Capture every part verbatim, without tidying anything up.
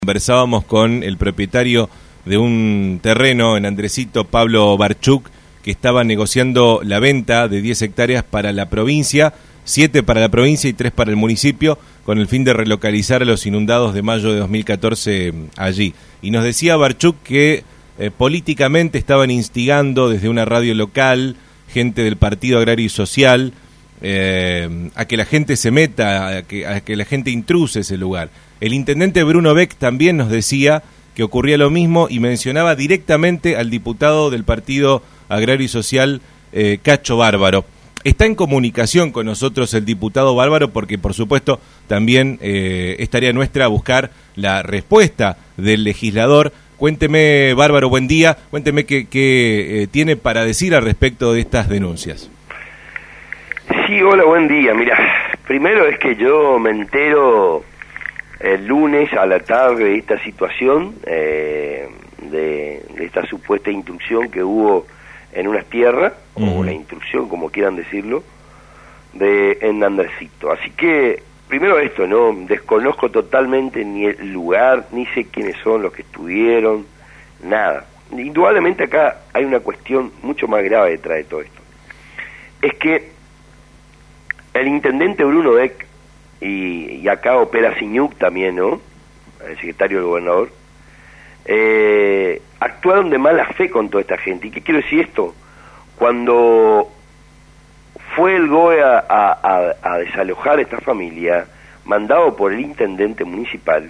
Conversábamos con el propietario de un terreno en Andresito, Pablo Barchuk, que estaba negociando la venta de diez hectáreas para la provincia, siete para la provincia y tres para el municipio, con el fin de relocalizar a los inundados de mayo de dos mil catorce allí. Y nos decía Barchuk que eh, políticamente estaban instigando desde una radio local, gente del Partido Agrario y Social, eh, a que la gente se meta, a que, a que la gente intruse ese lugar. El intendente Bruno Beck también nos decía que ocurría lo mismo y mencionaba directamente al diputado del Partido Agrario y Social, eh, Cacho Bárbaro. Está en comunicación con nosotros el diputado Bárbaro porque, por supuesto, también eh, es tarea nuestra buscar la respuesta del legislador. Cuénteme, Bárbaro, buen día. Cuénteme qué, qué eh, tiene para decir al respecto de estas denuncias. Sí, hola, buen día. Mira, primero es que yo me entero el lunes a la tarde de esta situación, eh, de, de esta supuesta intrusión que hubo en unas tierras, uh-huh. o la intrusión, como quieran decirlo, de en Andresito. Así que, primero esto, ¿no? Desconozco totalmente ni el lugar, ni sé quiénes son los que estuvieron, nada. Indudablemente acá hay una cuestión mucho más grave detrás de todo esto. Es que el intendente Bruno Beck, y, y acá opera Siñuk también, ¿no?, el secretario del gobernador, eh, actuaron de mala fe con toda esta gente. ¿Y qué quiero decir esto? Cuando fue el G O E a, a, a desalojar a esta familia, mandado por el intendente municipal,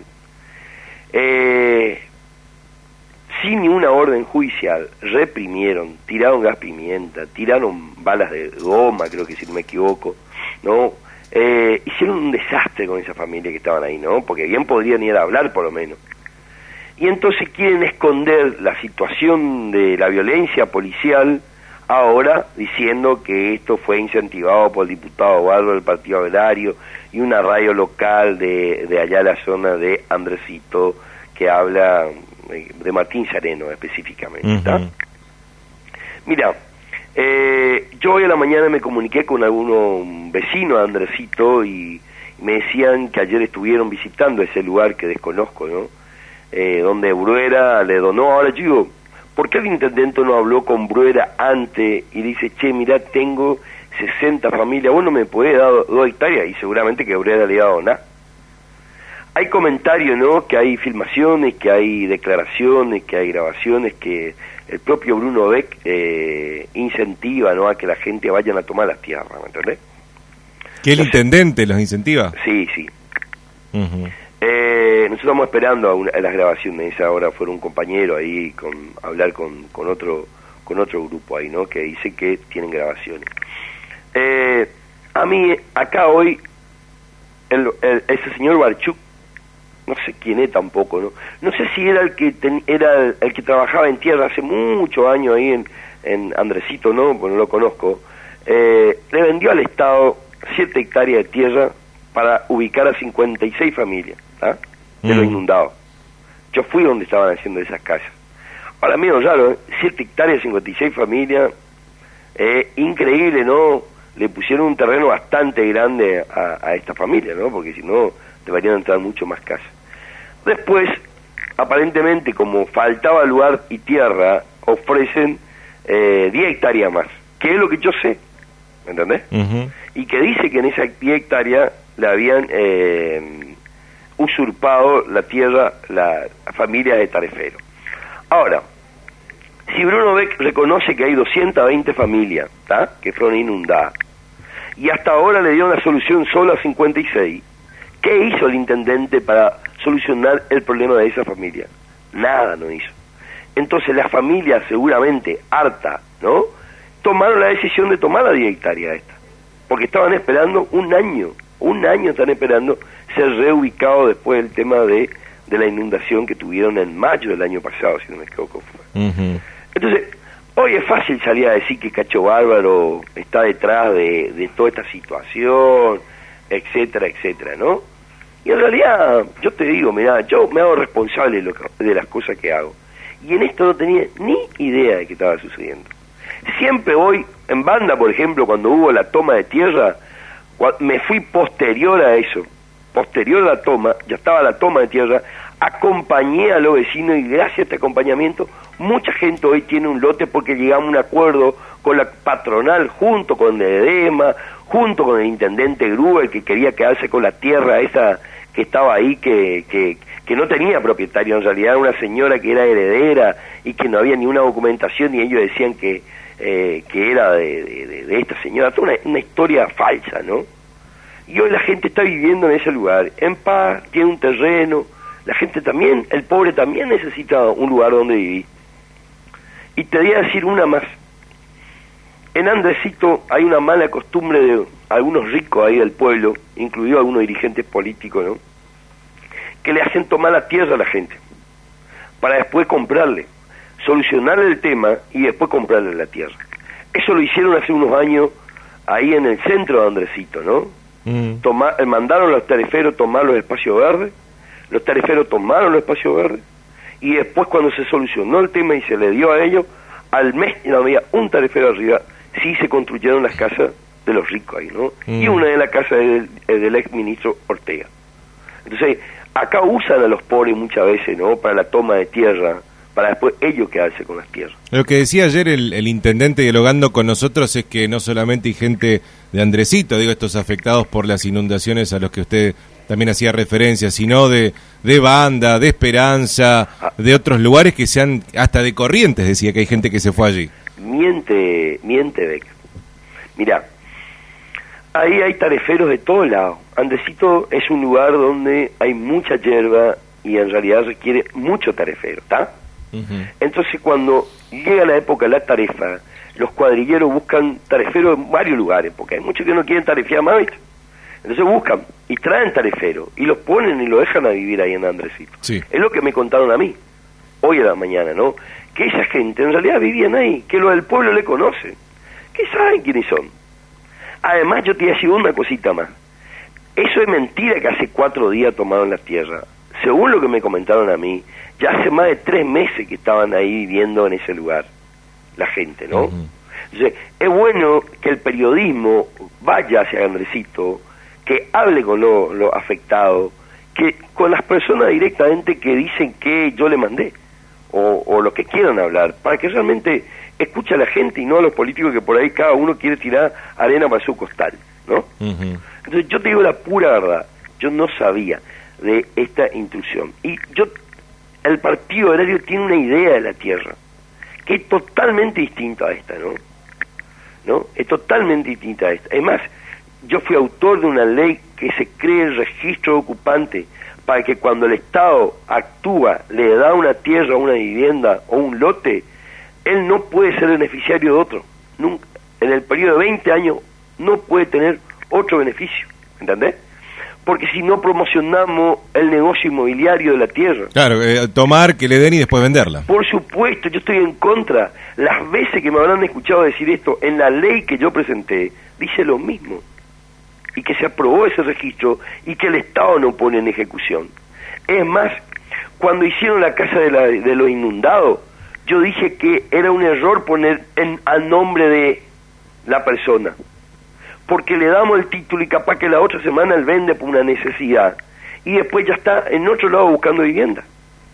eh, sin ninguna orden judicial, reprimieron, tiraron gas pimienta, tiraron balas de goma, creo que si no me equivoco, ¿no? Eh, hicieron un desastre con esa familia que estaban ahí, ¿no? Porque bien podrían ir a hablar, por lo menos. Y entonces quieren esconder la situación de la violencia policial ahora, diciendo que esto fue incentivado por el diputado Bárbaro del Partido Agrario y una radio local de, de allá la zona de Andresito, que habla de Martín Sereno específicamente, ¿está? Uh-huh. Mira, eh, yo hoy a la mañana me comuniqué con algunos vecinos de Andresito y me decían que ayer estuvieron visitando ese lugar que desconozco, ¿no? Eh, donde Bruera le donó. Ahora yo digo, ¿por qué el intendente no habló con Bruera antes y dice, che, mirá, tengo sesenta familias, vos no me podés dar dos hectáreas? Y seguramente que Bruera le iba a donar. Hay comentarios, ¿no?, que hay filmaciones, que hay declaraciones, que hay grabaciones, que el propio Bruno Beck eh, incentiva, ¿no?, a que la gente vayan a tomar las tierras, ¿me entendés? ¿Que el Entonces, intendente los incentiva? Sí, sí. Uh-huh. Eh, nosotros estamos esperando a, una, a las grabaciones. Esa hora fueron un compañero ahí con hablar con, con otro con otro grupo ahí, ¿no?, que dice que tienen grabaciones. Eh, a mí, acá hoy, el, el, ese señor Barchuk, no sé quién es tampoco, ¿no? No sé si era el que ten, era el, el que trabajaba en tierra hace muchos años ahí en, en Andresito, ¿no?, pues no lo conozco. Eh, le vendió al Estado siete hectáreas de tierra para ubicar a cincuenta y seis familias, ¿ah?, de mm. los inundados. Yo fui donde estaban haciendo esas casas. Ahora, medio raro, ¿eh? siete hectáreas, cincuenta y seis familias, eh, increíble, ¿no? Le pusieron un terreno bastante grande a, a esta familia, ¿no?, porque si no deberían entrar mucho más casas. Después, aparentemente, como faltaba lugar y tierra, ofrecen eh, diez hectáreas más, que es lo que yo sé, ¿me entendés? Uh-huh. Y que dice que en esa diez hectáreas le habían eh, usurpado la tierra la, la familia de Tarefero. Ahora, si Bruno Beck reconoce que hay doscientas veinte familias, ¿tá?, que fueron inundadas, y hasta ahora le dio una solución solo a cincuenta y seis, ¿qué hizo el intendente para solucionar el problema de esa familia? Nada no hizo. Entonces la familia, seguramente harta, ¿no?, tomaron la decisión de tomar la diez hectáreas esta, porque estaban esperando un año, un año están esperando ser reubicados después del tema de, de la inundación que tuvieron en mayo del año pasado, si no me equivoco. Uh-huh. Entonces, hoy es fácil salir a decir que Cacho Bárbaro está detrás de, de toda esta situación, etcétera, etcétera, ¿no? Y en realidad, yo te digo, mirá, yo me hago responsable de, lo que, de las cosas que hago. Y en esto no tenía ni idea de qué estaba sucediendo. Siempre voy, en banda, por ejemplo, cuando hubo la toma de tierra, me fui posterior a eso, posterior a la toma, ya estaba la toma de tierra, acompañé a los vecinos y gracias a este acompañamiento mucha gente hoy tiene un lote porque llegamos a un acuerdo con la patronal junto con el EDEMA, junto con el intendente Gruber que quería quedarse con la tierra esa que estaba ahí, que, que, que no tenía propietario, en realidad era una señora que era heredera y que no había ni una documentación y ellos decían que, eh, que era de, de, de esta señora, toda una, una historia falsa, ¿no? Y hoy la gente está viviendo en ese lugar, en paz, tiene un terreno, la gente también, el pobre también necesita un lugar donde vivir. Y te voy a decir una más. En Andresito hay una mala costumbre de algunos ricos ahí del pueblo, incluido algunos dirigentes políticos, ¿no? Que le hacen tomar la tierra a la gente, para después comprarle, solucionarle el tema y después comprarle la tierra. Eso lo hicieron hace unos años ahí en el centro de Andresito, ¿no? Mm. Toma, mandaron a los tariferos tomar los espacios verdes, los tariferos tomaron los espacios verdes, y después cuando se solucionó el tema y se le dio a ellos, al mes no había un tarifero arriba, sí se construyeron las casas de los ricos ahí, ¿no? Mm. Y una de las casas del, del ex ministro Ortega. Entonces, acá usan a los pobres muchas veces, ¿no? Para la toma de tierra, para después ellos quedarse con las tierras. Lo que decía ayer el, el intendente dialogando con nosotros es que no solamente hay gente de Andresito, digo, estos afectados por las inundaciones a los que usted también hacía referencia, sino de, de Banda, de Esperanza, ah. de otros lugares que sean, hasta de Corrientes, decía que hay gente que se fue allí. Miente, miente, Beck. Mirá, ahí hay tariferos de todos lados. Andresito es un lugar donde hay mucha hierba y en realidad requiere mucho tarifero, ¿está? Uh-huh. Entonces cuando llega la época de la tarifa, los cuadrilleros buscan tariferos en varios lugares, porque hay muchos que no quieren tarifear más, ¿viste? Entonces buscan y traen tariferos y los ponen y lo dejan a vivir ahí en Andresito. Sí. Es lo que me contaron a mí, hoy a la mañana, ¿no? Que esa gente en realidad vivían ahí, que los del pueblo le conocen, que saben quiénes son. Además yo te voy a decir una cosita más. Eso es mentira que hace cuatro días tomaron la tierra. Según lo que me comentaron a mí, ya hace más de tres meses que estaban ahí viviendo en ese lugar, la gente, ¿no? Uh-huh. Entonces, es bueno que el periodismo vaya hacia Andresito, que hable con los lo afectados, que con las personas directamente que dicen que yo le mandé, o, o lo que quieran hablar, para que realmente escuche a la gente y no a los políticos que por ahí cada uno quiere tirar arena para su costal, ¿no? Uh-huh. Entonces yo te digo la pura verdad, yo no sabía de esta intrusión. Y yo, el Partido Agrario tiene una idea de la tierra, que es totalmente distinta a esta, ¿no? ¿No? Es totalmente distinta a esta. Además, yo fui autor de una ley que se cree el registro de ocupante para que cuando el Estado actúa, le da una tierra, una vivienda o un lote, él no puede ser beneficiario de otro. Nunca. En el periodo de veinte años no puede tener otro beneficio, ¿entendés? Porque si no promocionamos el negocio inmobiliario de la tierra. Claro, eh, tomar, que le den y después venderla. Por supuesto, yo estoy en contra. Las veces que me habrán escuchado decir esto, en la ley que yo presenté, dice lo mismo. Y que se aprobó ese registro y que el Estado no pone en ejecución. Es más, cuando hicieron la casa de, la, de los inundados, yo dije que era un error poner en, al nombre de la persona. Porque le damos el título y capaz que la otra semana él vende por una necesidad y después ya está en otro lado buscando vivienda.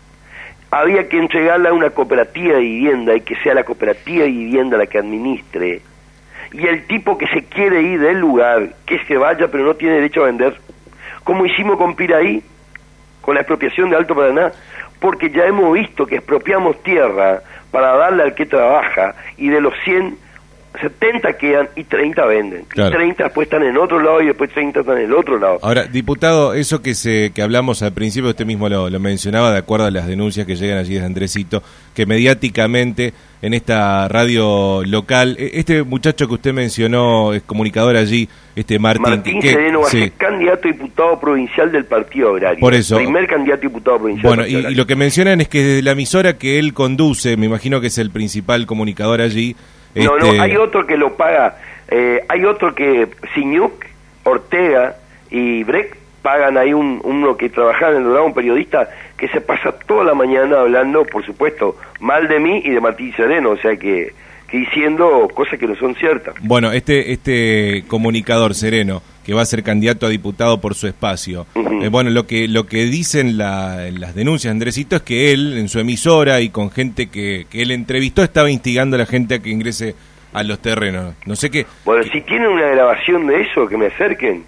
Había que entregarla a una cooperativa de vivienda y que sea la cooperativa de vivienda la que administre, y el tipo que se quiere ir del lugar, que se vaya pero no tiene derecho a vender, como hicimos con Piraí, con la expropiación de Alto Paraná, porque ya hemos visto que expropiamos tierra para darle al que trabaja y de los cien, setenta quedan y treinta venden. Claro. Y treinta después están en otro lado y después treinta están en el otro lado. Ahora, diputado, eso que se que hablamos al principio, usted mismo lo, lo mencionaba, de acuerdo a las denuncias que llegan allí desde Andresito, que mediáticamente en esta radio local, este muchacho que usted mencionó, es comunicador allí, este Martín... Martín que, Sereno va sí. a ser candidato a diputado provincial del Partido Agrario. Por eso. Primer candidato a diputado provincial. Bueno, y, y lo que mencionan es que desde la emisora que él conduce, me imagino que es el principal comunicador allí... No, este... no, hay otro que lo paga, eh, hay otro que Siñuc, Ortega y Breck pagan ahí un, uno que trabaja en el programa, un periodista que se pasa toda la mañana hablando, por supuesto, mal de mí y de Martín Sereno, o sea que, que diciendo cosas que no son ciertas. Bueno, este este comunicador Sereno, que va a ser candidato a diputado por su espacio. Uh-huh. Eh, bueno, lo que lo que dicen la, las denuncias, Andresito, es que él, en su emisora y con gente que, que él entrevistó, estaba instigando a la gente a que ingrese a los terrenos. No sé qué... Bueno, que... si tienen una grabación de eso, que me acerquen.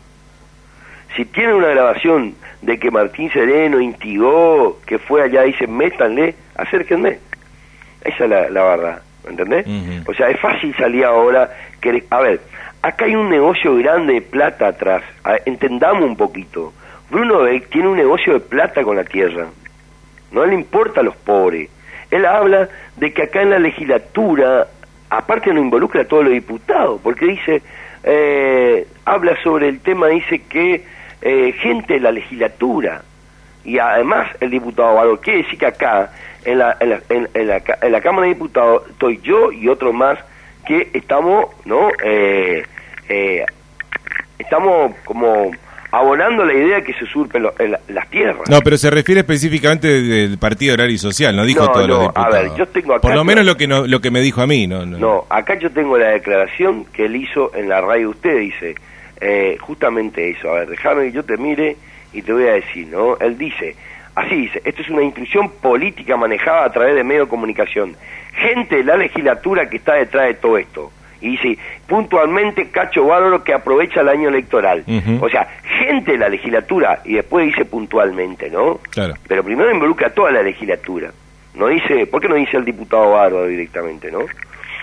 Si tienen una grabación de que Martín Sereno instigó, que fue allá, dicen, métanle, acérquenme. Esa es la, la verdad, ¿entendés? Uh-huh. O sea, es fácil salir ahora... que A ver... Acá hay un negocio grande de plata atrás. Entendamos un poquito. Bruno Beck tiene un negocio de plata con la tierra. No le importa a los pobres. Él habla de que acá en la legislatura, aparte no involucra a todos los diputados, porque dice, eh, habla sobre el tema, dice que eh, gente de la legislatura, y además el diputado Bárbaro, quiere decir que acá, en la, en la, en, en la, en la Cámara de Diputados, estoy yo y otro más, que estamos, ¿no? Eh, eh, estamos como abonando la idea de que se usurpen lo, la, las tierras. No, pero se refiere específicamente del Partido Agrario y Social, no dijo no, todos no, los diputados. A ver, yo tengo acá... Por lo menos lo que no, lo que me dijo a mí, ¿no? No, no acá yo tengo la declaración que él hizo en la radio de usted, dice, eh, justamente eso. A ver, déjame que yo te mire y te voy a decir, ¿no? Él dice, así dice, esto es una instrucción política manejada a través de medios de comunicación. Gente de la legislatura que está detrás de todo esto. Y dice, puntualmente Cacho Bárbaro que aprovecha el año electoral. Uh-huh. O sea, gente de la legislatura, y después dice puntualmente, ¿no? Claro. Pero primero involucra a toda la legislatura. No dice, ¿por qué no dice el diputado Bárbaro directamente, no?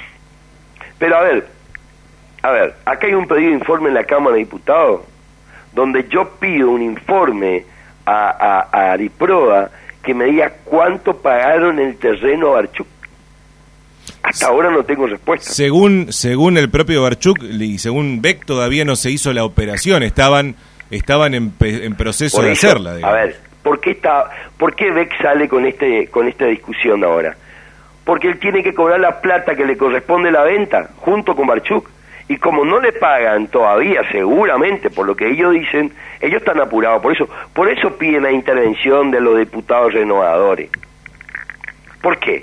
Pero a ver, a ver, acá hay un pedido de informe en la Cámara de Diputados, donde yo pido un informe a, a, a Diproa que me diga cuánto pagaron el terreno a Barchuk. Hasta ahora no tengo respuesta. Según según el propio Barchuk y según Beck, todavía no se hizo la operación, estaban estaban en, en proceso de eso, hacerla. Digamos. A ver, ¿por qué está, por qué Beck sale con este con esta discusión ahora? Porque él tiene que cobrar la plata que le corresponde la venta junto con Barchuk, y como no le pagan todavía, seguramente por lo que ellos dicen, ellos están apurados, por eso por eso piden la intervención de los diputados renovadores. ¿Por qué?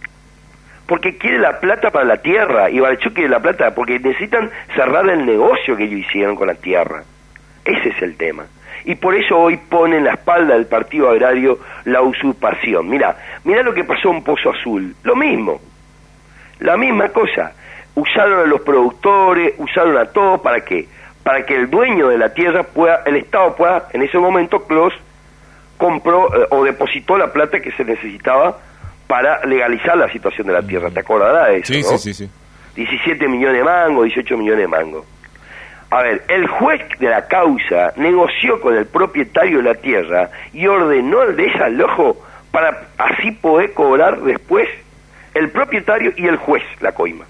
Porque quiere la plata para la tierra, y Barchuk quiere la plata porque necesitan cerrar el negocio que ellos hicieron con la tierra. Ese es el tema. Y por eso hoy pone en la espalda del Partido Agrario la usurpación. Mira, mira lo que pasó en Pozo Azul. Lo mismo. La misma cosa. Usaron a los productores, usaron a todos, ¿para qué? Para que el dueño de la tierra pueda, el Estado pueda, en ese momento, Clos compró eh, o depositó la plata que se necesitaba para legalizar la situación de la tierra. ¿Te acordarás de eso? Sí, ¿no? sí, sí, sí. diecisiete millones de mangos, dieciocho millones de mangos. A ver, el juez de la causa negoció con el propietario de la tierra y ordenó el desalojo para así poder cobrar después el propietario y el juez la coima.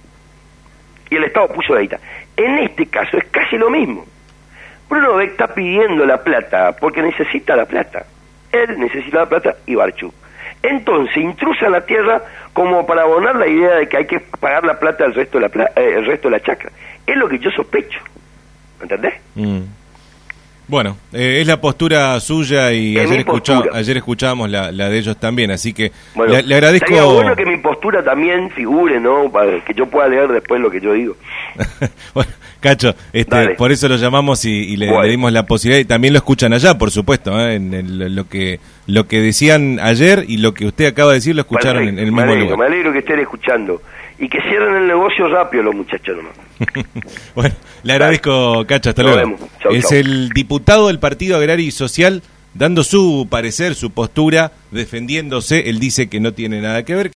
Y el Estado puso la guita. En este caso es casi lo mismo. Bruno Beck está pidiendo la plata porque necesita la plata. Él necesita la plata y Barchuk. Entonces intrusa la tierra como para abonar la idea de que hay que pagar la plata al resto de la pla- eh, el resto de la chacra. Es lo que yo sospecho. ¿Entendés? Mm. Bueno, eh, es la postura suya y es ayer, escuchá, ayer escuchábamos la, la de ellos también, así que bueno, le, le agradezco... Sería bueno que mi postura también figure, ¿no? Para que yo pueda leer después lo que yo digo. Bueno, Cacho, este, por eso lo llamamos y, y le, bueno. le dimos la posibilidad, y también lo escuchan allá, por supuesto, ¿eh? en el, lo que lo que decían ayer y lo que usted acaba de decir lo escucharon en, en el mismo me alegro, lugar. Me alegro que estén escuchando y que cierren el negocio rápido los muchachos nomás. Bueno, le agradezco, Dale. Cacho, hasta Nos luego. Vemos. Chau, es chau. el diputado del Partido Agrario y Social dando su parecer, su postura, defendiéndose. Él dice que no tiene nada que ver.